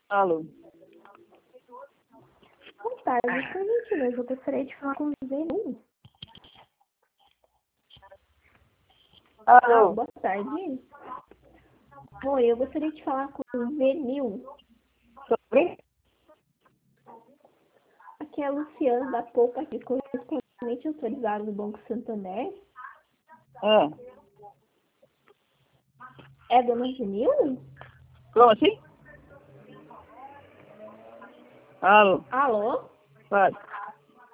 Alô? Boa tarde, por gentileza, eu gostaria de falar com o Zenu. Alô? Boa tarde. Oi, eu gostaria de falar com o Zenil. Sobre? Aqui é a Luciana da Poupa, aqui correspondente autorizado do Banco Santander. Ah, É dona Zenil? como assim? Alô? Alô? Pode.